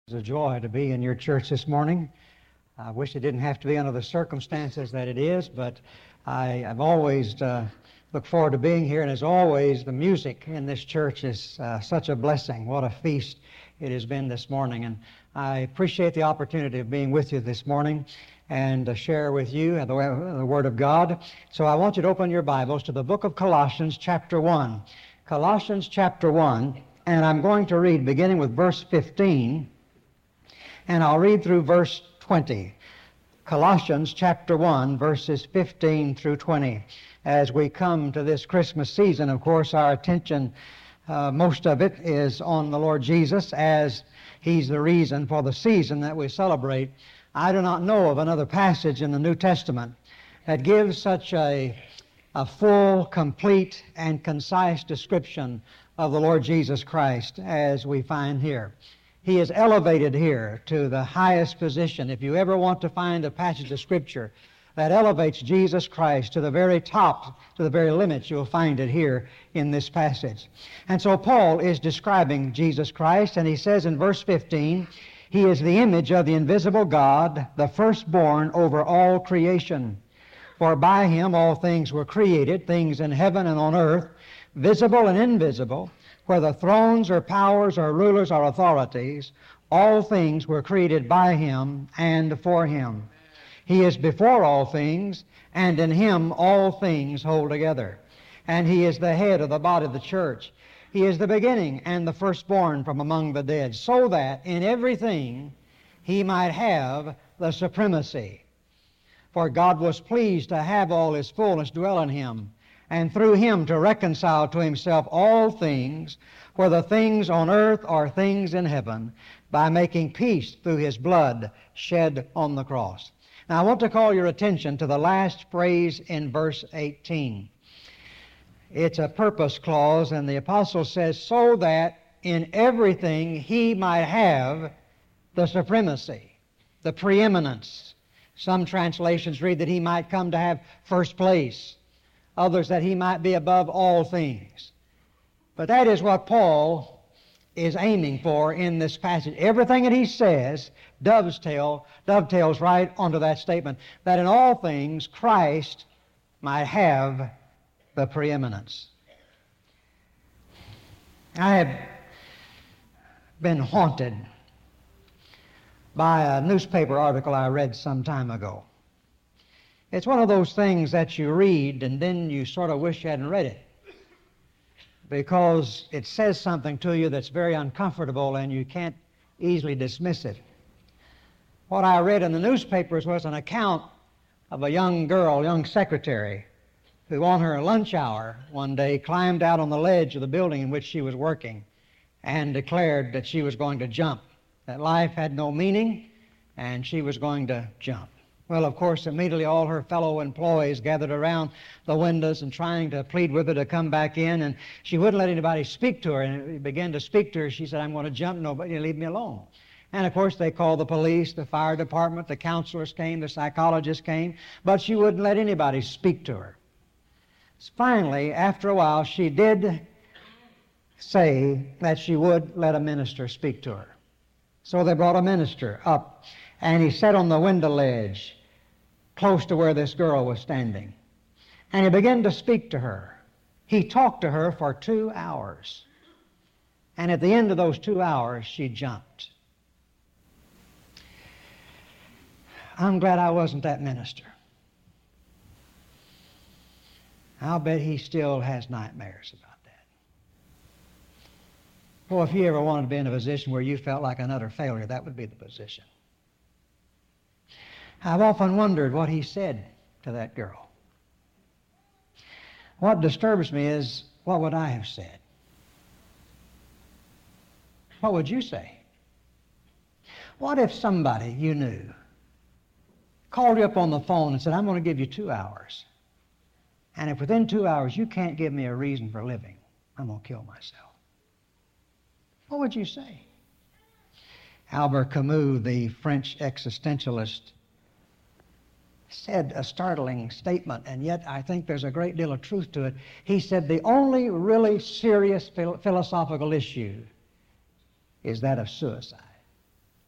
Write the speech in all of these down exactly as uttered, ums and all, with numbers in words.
It's a joy to be in your church this morning. I wish it didn't have to be under the circumstances that it is, but I, I've always uh, looked forward to being here, and as always, the music in this church is uh, such a blessing. What a feast it has been this morning, and I appreciate the opportunity of being with you this morning and to share with you the, the Word of God. So I want you to open your Bibles to the book of Colossians chapter one. Colossians chapter one, and I'm going to read beginning with verse fifteen, and I'll read through verse twenty. Colossians chapter one, verses fifteen through twenty. As we come to this Christmas season, of course, our attention, uh, most of it, is on the Lord Jesus, as He's the reason for the season that we celebrate. I do not know of another passage in the New Testament that gives such a, a full, complete, and concise description of the Lord Jesus Christ as we find here. He is elevated here to the highest position. If you ever want to find a passage of Scripture that elevates Jesus Christ to the very top, to the very limits, you'll find it here in this passage. And so Paul is describing Jesus Christ, and he says in verse fifteen, He is the image of the invisible God, the firstborn over all creation. For by Him all things were created, things in heaven and on earth, visible and invisible, whether thrones or powers or rulers or authorities, all things were created by Him and for Him. He is before all things, and in Him all things hold together. And He is the head of the body of the church. He is the beginning and the firstborn from among the dead, so that in everything He might have the supremacy. For God was pleased to have all His fullness dwell in Him, and through Him to reconcile to Himself all things, whether things on earth or things in heaven, by making peace through His blood shed on the cross. Now I want to call your attention to the last phrase in verse eighteen. It's a purpose clause, and the apostle says, so that in everything He might have the supremacy, the preeminence. Some translations read that He might come to have first place. Others that He might be above all things. But that is what Paul is aiming for in this passage. Everything that he says dovetail, dovetails right onto that statement, that in all things Christ might have the preeminence. I have been haunted by a newspaper article I read some time ago. It's one of those things that you read and then you sort of wish you hadn't read it, because it says something to you that's very uncomfortable and you can't easily dismiss it. What I read in the newspapers was an account of a young girl, young secretary, who on her lunch hour one day climbed out on the ledge of the building in which she was working and declared that she was going to jump, that life had no meaning and she was going to jump. Well, of course, immediately all her fellow employees gathered around the windows and trying to plead with her to come back in, and she wouldn't let anybody speak to her, and he began to speak to her. She said, I'm going to jump. Nobody, leave me alone. And, of course, they called the police, the fire department, the counselors came, the psychologists came, but she wouldn't let anybody speak to her. Finally, after a while, she did say that she would let a minister speak to her. So they brought a minister up, and he sat on the window ledge close to where this girl was standing. And he began to speak to her. He talked to her for two hours. And at the end of those two hours, she jumped. I'm glad I wasn't that minister. I'll bet he still has nightmares about that. Well, if you ever wanted to be in a position where you felt like an utter failure, that would be the position. I've often wondered what he said to that girl. What disturbs me is, what would I have said? What would you say? What if somebody you knew called you up on the phone and said, I'm going to give you two hours, and if within two hours you can't give me a reason for living, I'm going to kill myself? What would you say? Albert Camus, the French existentialist, said a startling statement, and yet I think there's a great deal of truth to it. He said the only really serious phil- philosophical issue is that of suicide.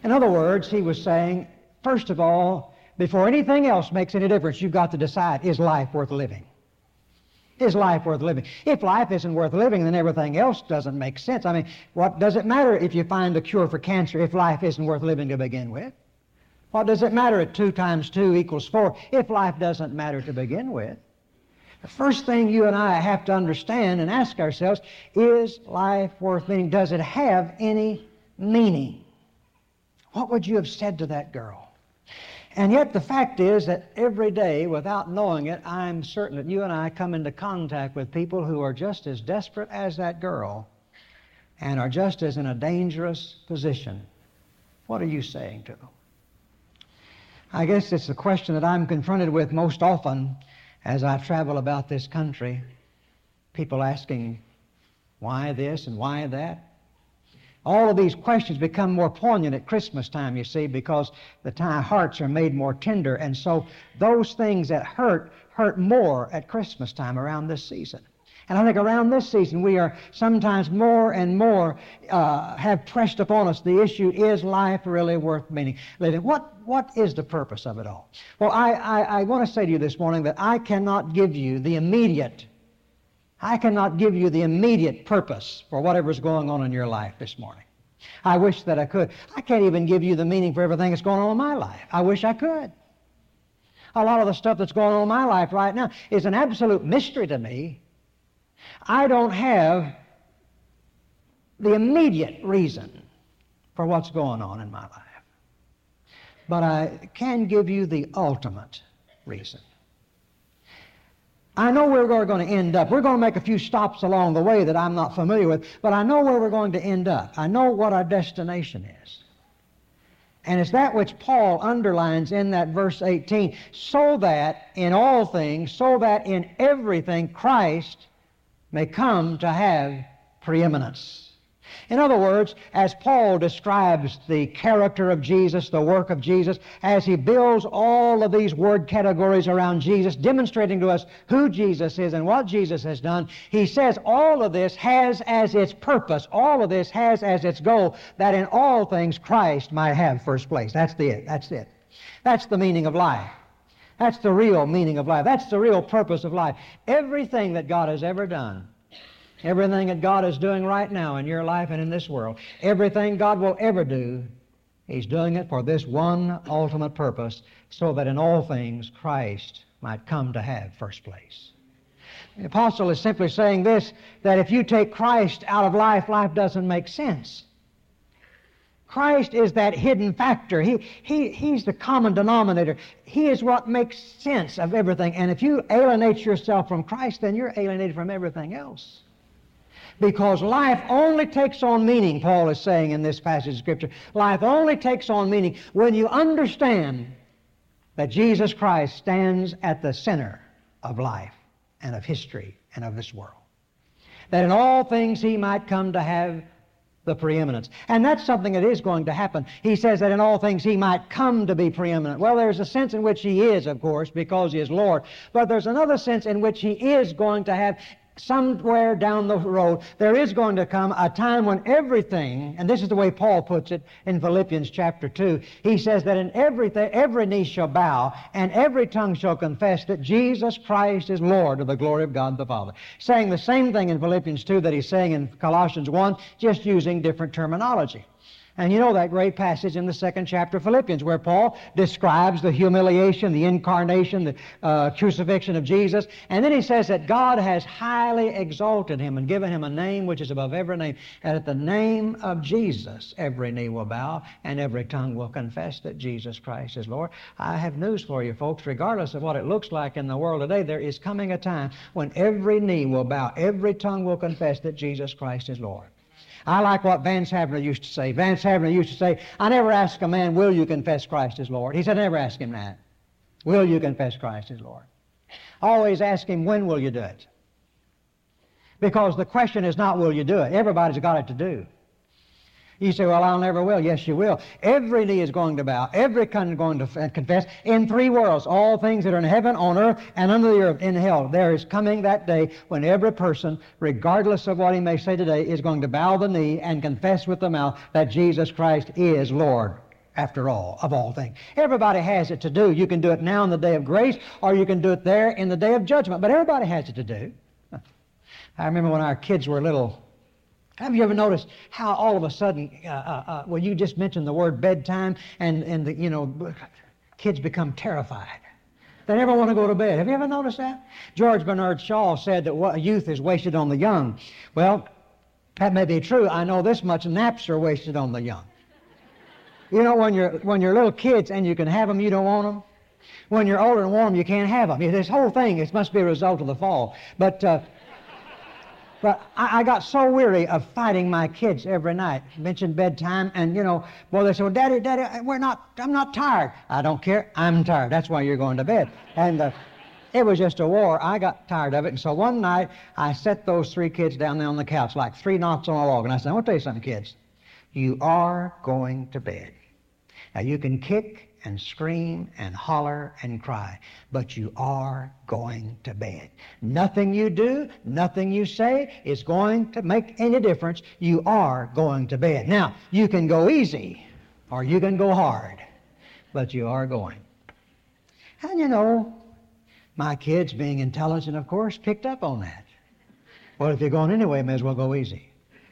In other words, he was saying, first of all, before anything else makes any difference, you've got to decide, is life worth living? Is life worth living? If life isn't worth living, then everything else doesn't make sense. I mean, what does it matter if you find a cure for cancer if life isn't worth living to begin with? What does it matter if two times two equals four if life doesn't matter to begin with? The first thing you and I have to understand and ask ourselves, is life worth living? Does it have any meaning? What would you have said to that girl? And yet the fact is that every day, without knowing it, I'm certain that you and I come into contact with people who are just as desperate as that girl and are just as in a dangerous position. What are you saying to them? I guess it's the question that I'm confronted with most often as I travel about this country. People asking, why this and why that? All of these questions become more poignant at Christmas time, you see, because the time hearts are made more tender. And so those things that hurt, hurt more at Christmas time around this season. And I think around this season we are sometimes more and more uh, have pressed upon us the issue, is life really worth meaning living? What, what is the purpose of it all? Well, I, I, I want to say to you this morning that I cannot give you the immediate I cannot give you the immediate purpose for whatever's going on in your life this morning. I wish that I could. I can't even give you the meaning for everything that's going on in my life. I wish I could. A lot of the stuff that's going on in my life right now is an absolute mystery to me. I don't have the immediate reason for what's going on in my life. But I can give you the ultimate reason. I know where we're going to end up. We're going to make a few stops along the way that I'm not familiar with, but I know where we're going to end up. I know what our destination is. And it's that which Paul underlines in that verse eighteen, so that in all things, so that in everything Christ may come to have preeminence. In other words, as Paul describes the character of Jesus, the work of Jesus, as he builds all of these word categories around Jesus, demonstrating to us who Jesus is and what Jesus has done, he says all of this has as its purpose, all of this has as its goal, that in all things Christ might have first place. That's the it. That's it. That's the meaning of life. That's the real meaning of life. That's the real purpose of life. Everything that God has ever done, everything that God is doing right now in your life and in this world, everything God will ever do, He's doing it for this one ultimate purpose, so that in all things Christ might come to have first place. The apostle is simply saying this, that if you take Christ out of life, life doesn't make sense. Christ is that hidden factor. He, he, he's the common denominator. He is what makes sense of everything. And if you alienate yourself from Christ, then you're alienated from everything else. Because life only takes on meaning, Paul is saying in this passage of Scripture, life only takes on meaning when you understand that Jesus Christ stands at the center of life and of history and of this world. That in all things He might come to have the preeminence. And that's something that is going to happen. He says that in all things He might come to be preeminent. Well, there's a sense in which He is, of course, because He is Lord. But there's another sense in which He is going to have, somewhere down the road, there is going to come a time when everything, and this is the way Paul puts it in Philippians chapter two, he says that in everything, every knee shall bow and every tongue shall confess that Jesus Christ is Lord, to the glory of God the Father. Saying the same thing in Philippians two that he's saying in Colossians one, just using different terminology. And you know that great passage in the second chapter of Philippians where Paul describes the humiliation, the incarnation, the uh, crucifixion of Jesus. And then he says that God has highly exalted Him and given Him a name which is above every name. And at the name of Jesus, every knee will bow and every tongue will confess that Jesus Christ is Lord. I have news for you, folks. Regardless of what it looks like in the world today, there is coming a time when every knee will bow, every tongue will confess that Jesus Christ is Lord. I like what Vance Havner used to say. Vance Havner used to say, I never ask a man, will you confess Christ as Lord? He said, I never ask him that. Will you confess Christ as Lord? I always ask him, when will you do it? Because the question is not, will you do it? Everybody's got it to do. You say, well, I'll never will. Yes, you will. Every knee is going to bow. Every tongue is going to confess. In three worlds, all things that are in heaven, on earth, and under the earth, in hell. There is coming that day when every person, regardless of what he may say today, is going to bow the knee and confess with the mouth that Jesus Christ is Lord. after all, of all things. Everybody has it to do. You can do it now in the day of grace, or you can do it there in the day of judgment, but everybody has it to do. I remember when our kids were little. Have you ever noticed how all of a sudden, uh, uh, uh, well, you just mentioned the word bedtime, and, and the, you know, kids become terrified. They never want to go to bed. Have you ever noticed that? George Bernard Shaw said that what youth is wasted on the young. Well, that may be true. I know this much: naps are wasted on the young. You know, when you're when you're little kids and you can have them, you don't want them. When you're older and want them, you can't have them. This whole thing, it must be a result of the fall. But uh, but I, I got so weary of fighting my kids every night. Mentioned bedtime, and you know, well, they said, well, Daddy, Daddy, we're not. I'm not tired. I don't care. I'm tired. That's why you're going to bed. And uh, it was just a war. I got tired of it, and so one night I set those three kids down there on the couch like three knots on a log, and I said, I want to tell you something, kids. You are going to bed. Now, you can kick and scream and holler and cry, but you are going to bed. Nothing you do, nothing you say is going to make any difference. You are going to bed. Now, you can go easy or you can go hard, but you are going. And you know, my kids, being intelligent, of course, picked up on that. Well, if you're going anyway, may as well go easy.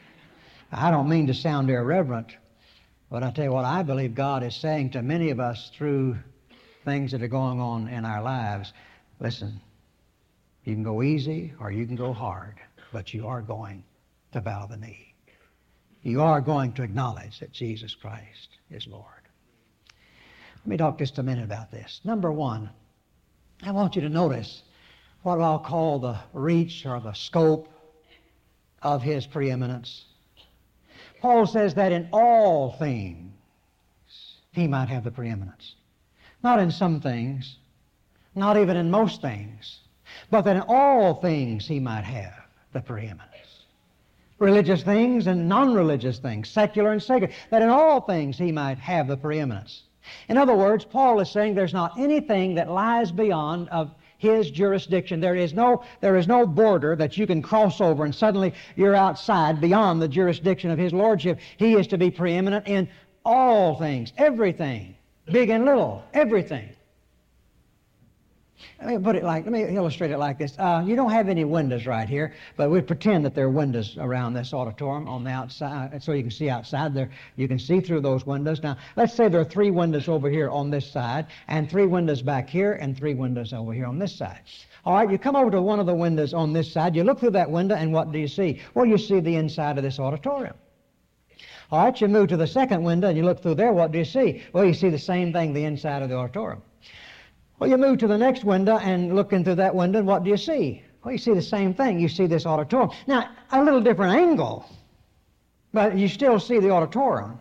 I don't mean to sound irreverent, but I tell you what, I believe God is saying to many of us through things that are going on in our lives. Listen, you can go easy or you can go hard, but you are going to bow the knee. You are going to acknowledge that Jesus Christ is Lord. Let me talk just a minute about this. Number one, I want you to notice what I'll call the reach or the scope of His preeminence. Paul says that in all things He might have the preeminence. Not in some things, not even in most things, but that in all things He might have the preeminence. Religious things and non-religious things, secular and sacred, that in all things He might have the preeminence. In other words, Paul is saying there's not anything that lies beyond of His jurisdiction. There is no, there is no border that you can cross over and suddenly you're outside beyond the jurisdiction of His Lordship. He is to be preeminent in all things, everything, big and little, everything. Let me put it like, let me illustrate it like this. Uh, you don't have any windows right here, but we pretend that there are windows around this auditorium on the outside, so you can see outside there. You can see through those windows. Now, let's say there are three windows over here on this side, and three windows back here, and three windows over here on this side. All right, you come over to one of the windows on this side, you look through that window, and what do you see? Well, you see the inside of this auditorium. All right, you move to the second window, and you look through there, what do you see? Well, you see the same thing, the inside of the auditorium. Well, you move to the next window and look in through that window, and what do you see? Well, you see the same thing. You see this auditorium. Now, a little different angle, but you still see the auditorium.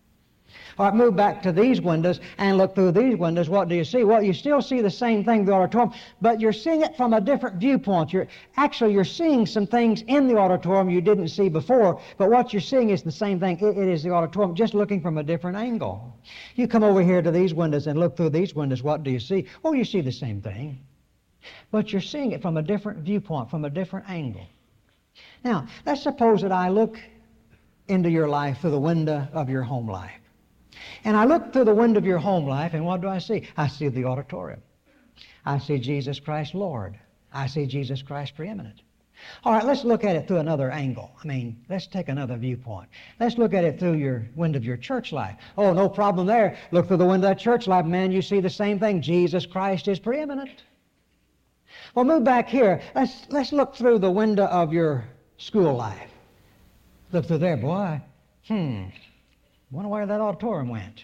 All right, move back to these windows and look through these windows. What do you see? Well, you still see the same thing, the auditorium, but you're seeing it from a different viewpoint. You're, actually, you're seeing some things in the auditorium you didn't see before, but what you're seeing is the same thing. It, it is the auditorium, just looking from a different angle. You come over here to these windows and look through these windows. What do you see? Oh, you see the same thing, but you're seeing it from a different viewpoint, from a different angle. Now, let's suppose that I look into your life through the window of your home life. And I look through the window of your home life, and what do I see? I see the auditorium. I see Jesus Christ Lord. I see Jesus Christ preeminent. All right, let's look at it through another angle. I mean, let's take another viewpoint. Let's look at it through your window of your church life. Oh, no problem there. Look through the window of that church life, man, you see the same thing. Jesus Christ is preeminent. Well, move back here. Let's, let's look through the window of your school life. Look through there, boy. Hmm. Wonder where that auditorium went.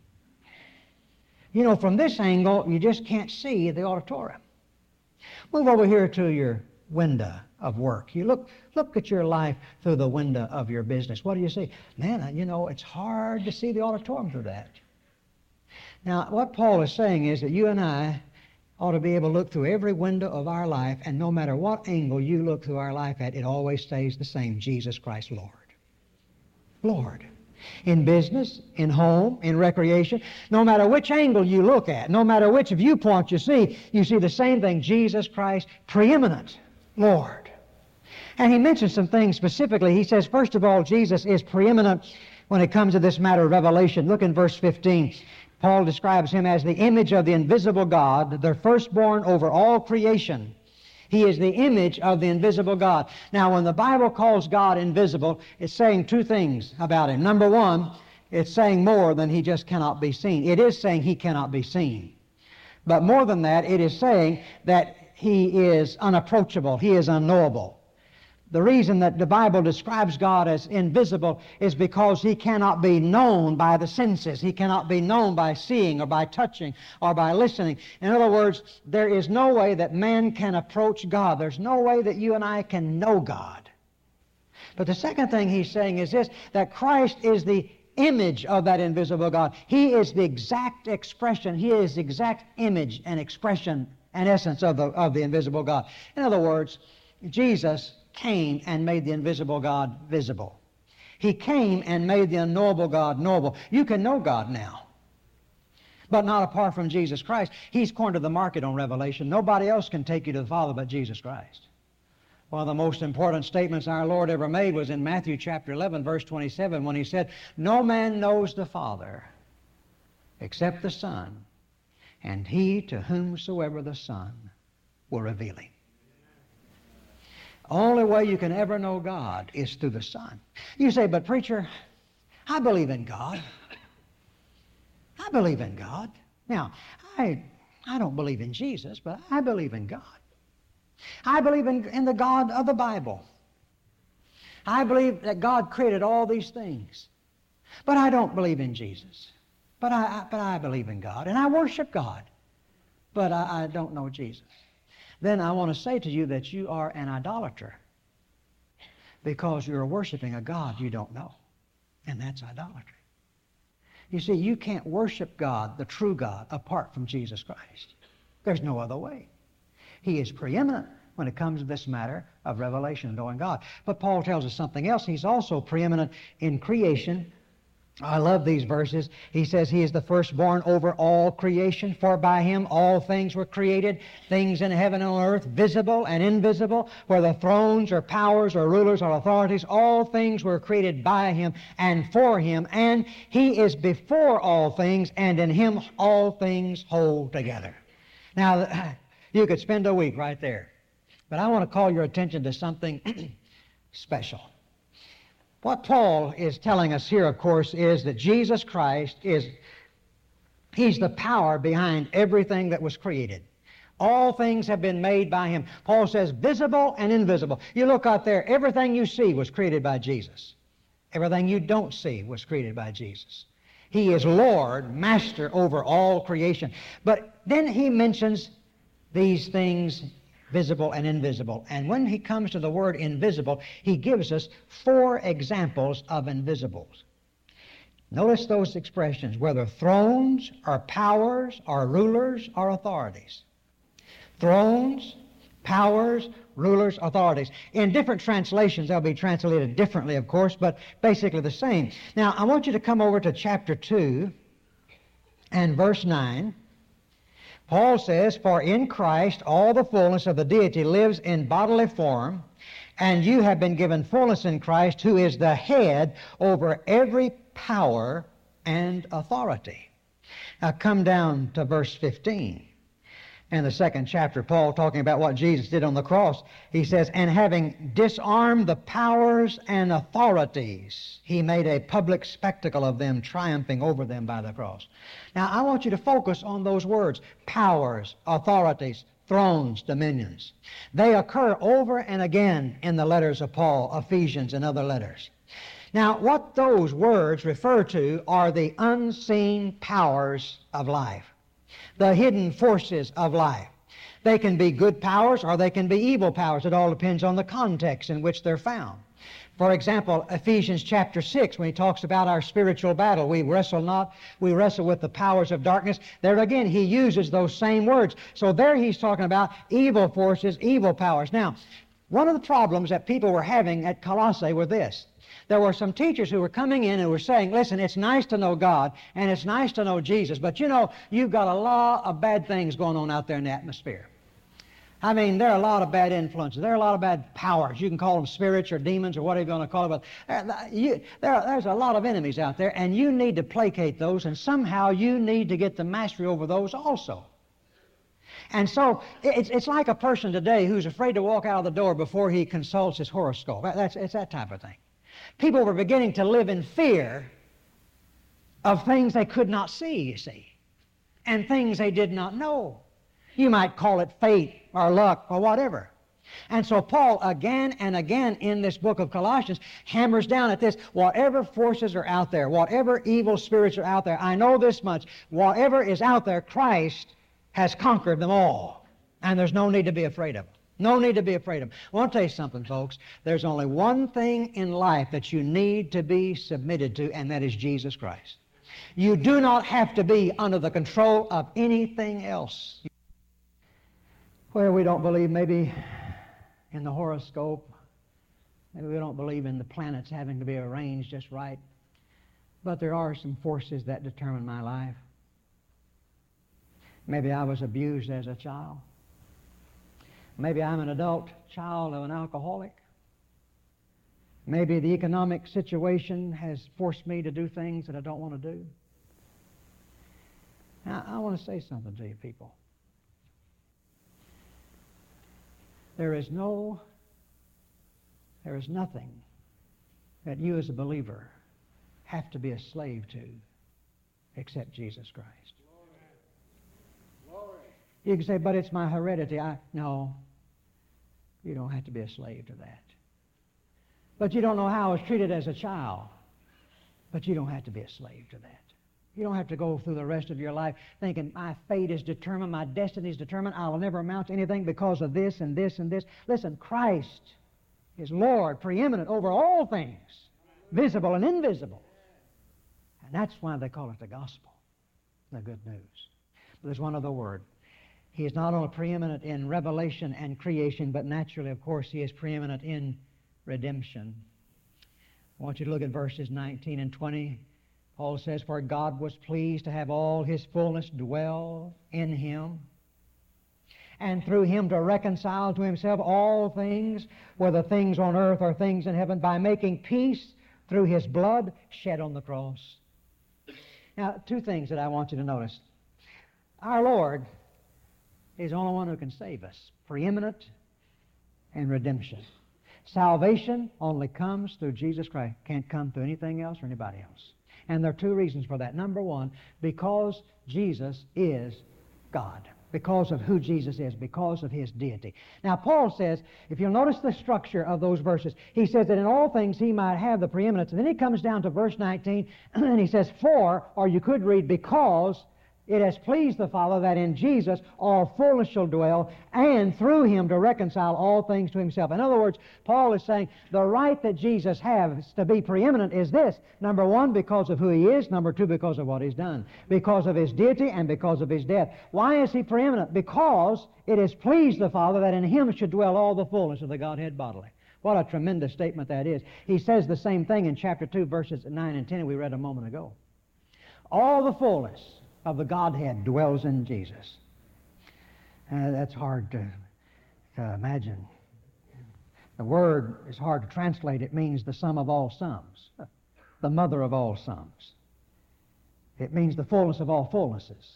You know, from this angle, you just can't see the auditorium. Move over here to your window of work. You look look at your life through the window of your business. What do you see? Man, you know, it's hard to see the auditorium through that. Now, what Paul is saying is that you and I ought to be able to look through every window of our life, and no matter what angle you look through our life at, it always stays the same: Jesus Christ Lord. Lord. In business, in home, in recreation, no matter which angle you look at, no matter which viewpoint you see, you see the same thing: Jesus Christ, preeminent Lord. And he mentions some things specifically. He says, first of all, Jesus is preeminent when it comes to this matter of revelation. Look in verse fifteen. Paul describes him as the image of the invisible God, the firstborn over all creation. He is the image of the invisible God. Now, when the Bible calls God invisible, it's saying two things about him. Number one, it's saying more than he just cannot be seen. It is saying he cannot be seen. But more than that, it is saying that he is unapproachable. He is unknowable. The reason that the Bible describes God as invisible is because he cannot be known by the senses. He cannot be known by seeing or by touching or by listening. In other words, there is no way that man can approach God. There's no way that you and I can know God. But the second thing he's saying is this, that Christ is the image of that invisible God. He is the exact expression. He is the exact image and expression and essence of the, of the invisible God. In other words, Jesus came and made the invisible God visible. He came and made the unknowable God knowable. You can know God now, but not apart from Jesus Christ. He's cornered the market on revelation. Nobody else can take you to the Father but Jesus Christ. One of the most important statements our Lord ever made was in Matthew chapter eleven, verse twenty-seven, when he said, "No man knows the Father except the Son, and he to whomsoever the Son will reveal him." Only way you can ever know God is through the Son. You say, "But preacher, I believe in God. I believe in God." Now, I, I don't believe in Jesus, but I believe in God. I believe in, in the God of the Bible. I believe that God created all these things. But I don't believe in Jesus. But I, I, but I believe in God, and I worship God. But I, I don't know Jesus. Then I want to say to you that you are an idolater because you're worshiping a God you don't know, and that's idolatry. You see, you can't worship God, the true God, apart from Jesus Christ. There's no other way. He is preeminent when it comes to this matter of revelation and knowing God. But Paul tells us something else. He's also preeminent in creation. I love these verses. He says he is the firstborn over all creation, for by him all things were created, things in heaven and on earth, visible and invisible, whether thrones or powers or rulers or authorities, all things were created by him and for him, and he is before all things, and in him all things hold together. Now, you could spend a week right there, but I want to call your attention to something special. What Paul is telling us here, of course, is that Jesus Christ is, he's the power behind everything that was created. All things have been made by him. Paul says visible and invisible. You look out there, everything you see was created by Jesus. Everything you don't see was created by Jesus. He is Lord, master over all creation. But then he mentions these things, visible and invisible. And when he comes to the word invisible, he gives us four examples of invisibles. Notice those expressions, whether thrones or powers or rulers or authorities. Thrones, powers, rulers, authorities. In different translations, they'll be translated differently, of course, but basically the same. Now, I want you to come over to chapter two and verse nine. Paul says, "For in Christ all the fullness of the deity lives in bodily form, and you have been given fullness in Christ, who is the head over every power and authority." Now come down to verse fifteen. In the second chapter, Paul talking about what Jesus did on the cross, he says, "And having disarmed the powers and authorities, he made a public spectacle of them, triumphing over them by the cross." Now, I want you to focus on those words, powers, authorities, thrones, dominions. They occur over and again in the letters of Paul, Ephesians, and other letters. Now, what those words refer to are the unseen powers of life, the hidden forces of life. They can be good powers or they can be evil powers. It all depends on the context in which they're found. For example, Ephesians chapter six, when he talks about our spiritual battle, we wrestle not, we wrestle with the powers of darkness. There again, he uses those same words. So there he's talking about evil forces, evil powers. Now, one of the problems that people were having at Colossae were this. There were some teachers who were coming in and were saying, listen, it's nice to know God and it's nice to know Jesus, but you know, you've got a lot of bad things going on out there in the atmosphere. I mean, there are a lot of bad influences. There are a lot of bad powers. You can call them spirits or demons or whatever you want to call them. But you, there, there's a lot of enemies out there, and you need to placate those, and somehow you need to get the mastery over those also. And so it's, it's like a person today who's afraid to walk out of the door before he consults his horoscope. That's, it's that type of thing. People were beginning to live in fear of things they could not see, you see, and things they did not know. You might call it fate or luck or whatever. And so Paul again and again in this book of Colossians hammers down at this. Whatever forces are out there, whatever evil spirits are out there, I know this much. Whatever is out there, Christ has conquered them all. And there's no need to be afraid of them. No need to be afraid of them. I want to tell you something, folks. There's only one thing in life that you need to be submitted to, and that is Jesus Christ. You do not have to be under the control of anything else. Well, we don't believe maybe in the horoscope. Maybe we don't believe in the planets having to be arranged just right. But there are some forces that determine my life. Maybe I was abused as a child. Maybe I'm an adult child of an alcoholic. Maybe the economic situation has forced me to do things that I don't want to do. Now, I want to say something to you people. There is no, there is nothing that you as a believer have to be a slave to except Jesus Christ. Glory. Glory. You can say, but it's my heredity. I, no, you don't have to be a slave to that. But you don't know how I was treated as a child. But you don't have to be a slave to that. You don't have to go through the rest of your life thinking my fate is determined, my destiny is determined, I'll never amount to anything because of this and this and this. Listen, Christ is Lord, preeminent over all things, visible and invisible. And that's why they call it the gospel, the good news. But there's one other word. He is not only preeminent in revelation and creation, but naturally, of course, he is preeminent in redemption. I want you to look at verses nineteen and twenty. Paul says, for God was pleased to have all his fullness dwell in him, and through him to reconcile to himself all things, whether things on earth or things in heaven, by making peace through his blood shed on the cross. Now, two things that I want you to notice. Our Lord is the only one who can save us, preeminent in redemption. Salvation only comes through Jesus Christ. Can't come through anything else or anybody else. And there are two reasons for that. Number one, because Jesus is God. Because of who Jesus is, because of his deity. Now, Paul says, if you'll notice the structure of those verses, he says that in all things he might have the preeminence. And then he comes down to verse nineteen, and he says, for, or you could read, because it has pleased the Father that in Jesus all fullness shall dwell, and through him to reconcile all things to himself. In other words, Paul is saying the right that Jesus has to be preeminent is this. Number one, because of who he is. Number two, because of what he's done. Because of his deity and because of his death. Why is he preeminent? Because it has pleased the Father that in him should dwell all the fullness of the Godhead bodily. What a tremendous statement that is. He says the same thing in chapter two, verses nine and ten we read a moment ago. All the fullness of the Godhead dwells in Jesus. Uh, that's hard to, to imagine. The word is hard to translate. It means the sum of all sums, the mother of all sums. It means the fullness of all fullnesses.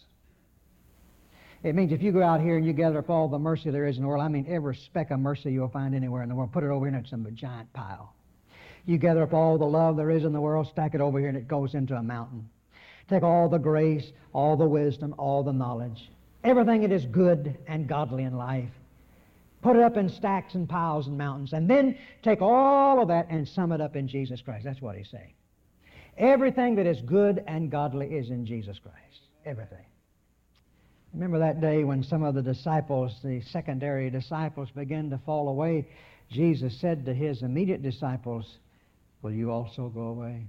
It means if you go out here and you gather up all the mercy there is in the world, I mean every speck of mercy you'll find anywhere in the world, put it over here and it's a giant pile. You gather up all the love there is in the world, stack it over here and it goes into a mountain. Take all the grace, all the wisdom, all the knowledge, everything that is good and godly in life. Put it up in stacks and piles and mountains, and then take all of that and sum it up in Jesus Christ. That's what he's saying. Everything that is good and godly is in Jesus Christ. Everything. Remember that day when some of the disciples, the secondary disciples, began to fall away. Jesus said to his immediate disciples, will you also go away?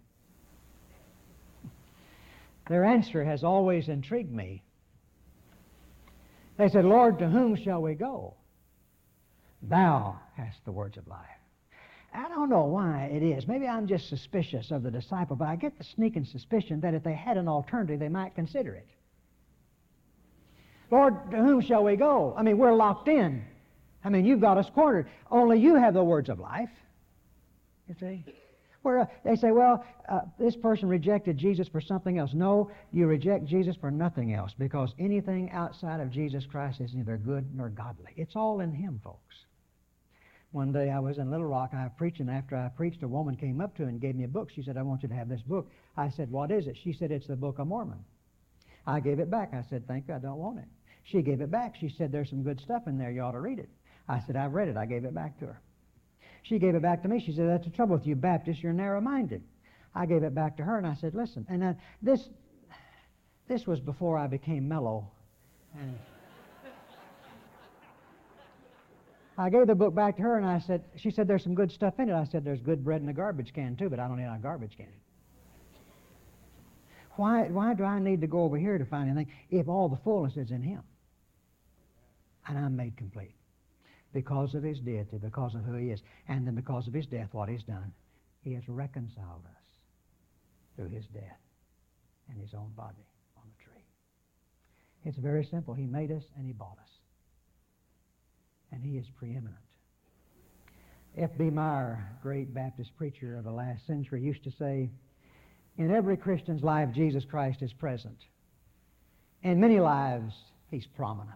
Their answer has always intrigued me. They said, Lord, to whom shall we go? Thou hast the words of life. I don't know why it is. Maybe I'm just suspicious of the disciple, but I get the sneaking suspicion that if they had an alternative, they might consider it. Lord, to whom shall we go? I mean, we're locked in. I mean, you've got us cornered. Only you have the words of life. You see? Where uh, they say, well, uh, this person rejected Jesus for something else. No, you reject Jesus for nothing else, because anything outside of Jesus Christ is neither good nor godly. It's all in Him, folks. One day I was in Little Rock, and I was preaching. After I preached, a woman came up to me and gave me a book. She said, I want you to have this book. I said, what is it? She said, it's the Book of Mormon. I gave it back. I said, thank you, I don't want it. She gave it back. She said, there's some good stuff in there. You ought to read it. I said, I've read it. I gave it back to her. She gave it back to me. She said, that's the trouble with you Baptists. You're narrow-minded. I gave it back to her, and I said, listen. And uh, this this was before I became mellow. And I gave the book back to her, and I said, she said, there's some good stuff in it. I said, there's good bread in a garbage can, too, but I don't need a garbage can. Why, why do I need to go over here to find anything if all the fullness is in Him? And I'm made complete. Because of His deity, because of who He is, and then because of His death, what He's done. He has reconciled us through His death and His own body on the tree. It's very simple. He made us and He bought us. And He is preeminent. F B Meyer, great Baptist preacher of the last century, used to say, in every Christian's life, Jesus Christ is present. In many lives, He's prominent.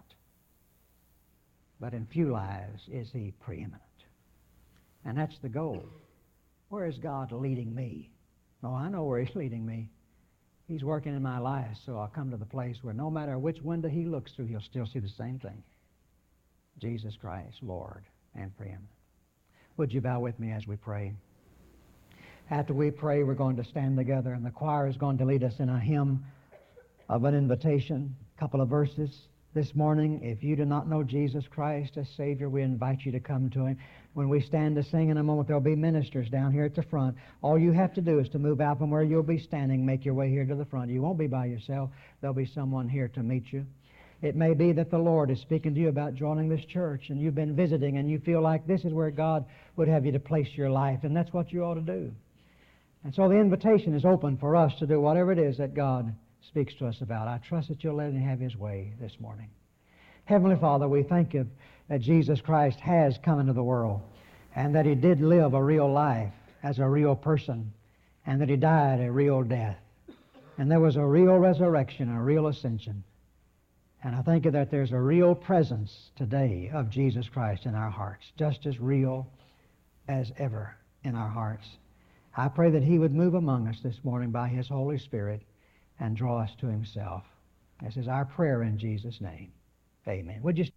But in few lives is He preeminent. And that's the goal. Where is God leading me? Oh, I know where He's leading me. He's working in my life, so I'll come to the place where no matter which window He looks through, He'll still see the same thing. Jesus Christ, Lord and preeminent. Would you bow with me as we pray? After we pray, we're going to stand together, and the choir is going to lead us in a hymn of an invitation, a couple of verses. This morning, if you do not know Jesus Christ as Savior, we invite you to come to Him. When we stand to sing in a moment, there'll be ministers down here at the front. All you have to do is to move out from where you'll be standing, make your way here to the front. You won't be by yourself. There'll be someone here to meet you. It may be that the Lord is speaking to you about joining this church, and you've been visiting, and you feel like this is where God would have you to place your life, and that's what you ought to do. And so the invitation is open for us to do whatever it is that God speaks to us about. I trust that you'll let Him have His way this morning. Heavenly Father, we thank You that Jesus Christ has come into the world, and that He did live a real life as a real person, and that He died a real death, and there was a real resurrection, a real ascension. And I thank You that there's a real presence today of Jesus Christ in our hearts, just as real as ever in our hearts. I pray that He would move among us this morning by His Holy Spirit and draw us to Himself. This is our prayer in Jesus' name. Amen. Would you